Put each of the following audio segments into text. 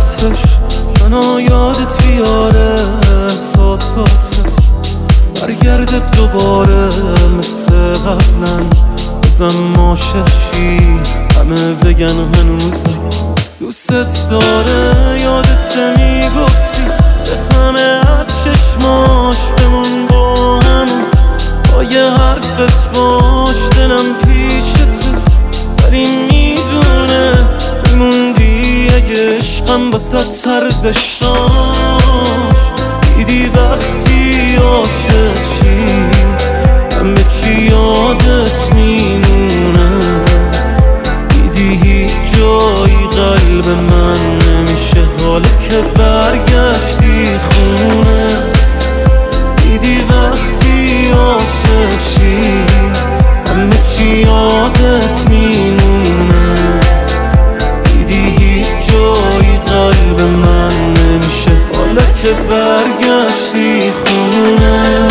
عطرش منو یادت بیاره، احساساتش برگرده دوباره مثل قبلا. بزن ماششی همه بگن هنوزه دوستت داره. یادت میگفتی به همه از چشماش بمون با همون، با یه حرفت باش دلم پیشته، ولی میدونه میموندی اگه عشقم واسه ارزش داشت. دیدی وقتی عاشق چی همه چی یادت میمونه، دیدی هیچ جایی قلب من نمیشه حالا که برگشتی خونه. دیدی وقتی عاشق چی همه چی یادت میمونه، دیدی هیچ جایی قلب من نمیشه حالا که برگشتی خونه.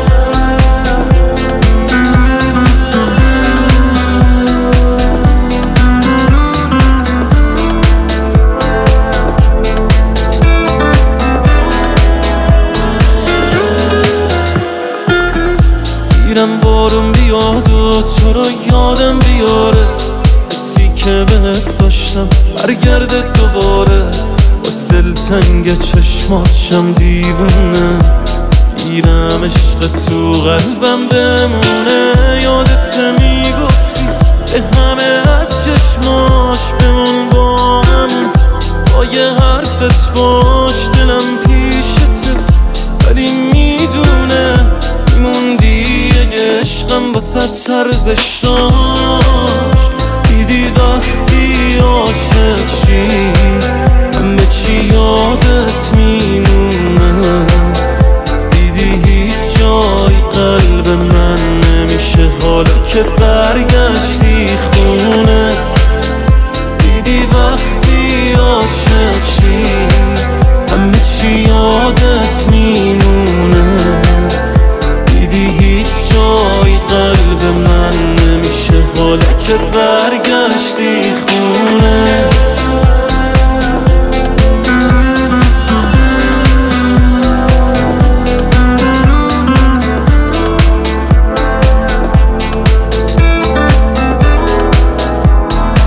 میرم بارون بیاد و تو رو یادم بیاره، حسی که بهت داشتم برگرده دوباره. باز دلتنگ چشماتشم دیوونه، گیرم عشق تو قلبم بمونه. یادت میگفتی به همه از چشماش بمون با همون، با یه حرفت باش دلم پیشته، ولی میدونه میموندی اگه عشقم واسه ارزش داشت. دیدی وقتی عاشق چی همه چی یادت میمونه، دیدی هیچ جای قلب من نمیشه حالا که برگشتی خونه. دیدی وقتی عاشق چی همه چی یادت میمونه، دیدی هیچ جای قلب من نمیشه حالا که برگشتی خونه.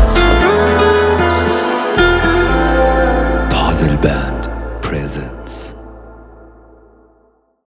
Puzzle Band presents